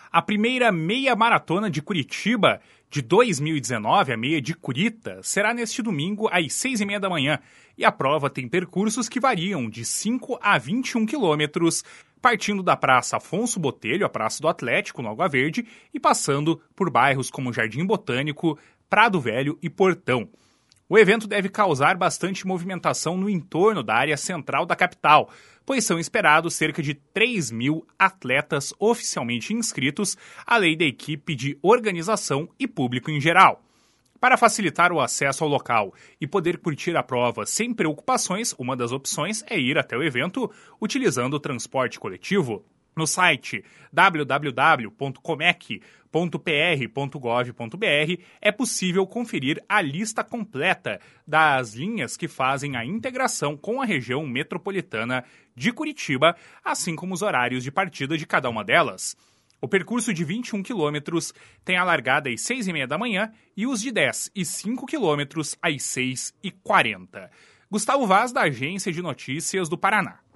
A primeira meia maratona de Curitiba de 2019, a meia de Curita, será neste domingo às 6h30 da manhã. E a prova tem percursos que variam de 5 a 21 quilômetros, partindo da Praça Afonso Botelho, a Praça do Atlético, no Água Verde, e passando por bairros como Jardim Botânico, Prado Velho e Portão. O evento deve causar bastante movimentação no entorno da área central da capital, pois são esperados cerca de 3.000 atletas oficialmente inscritos, além da equipe de organização e público em geral. Para facilitar o acesso ao local e poder curtir a prova sem preocupações, uma das opções é ir até o evento utilizando o transporte coletivo. No site www.comec.pr.gov.br é possível conferir a lista completa das linhas que fazem a integração com a região metropolitana de Curitiba, assim como os horários de partida de cada uma delas. O percurso de 21 quilômetros tem a largada às 6h30 da manhã e os de 10 e 5 quilômetros às 6h40. Gustavo Vaz, da Agência de Notícias do Paraná.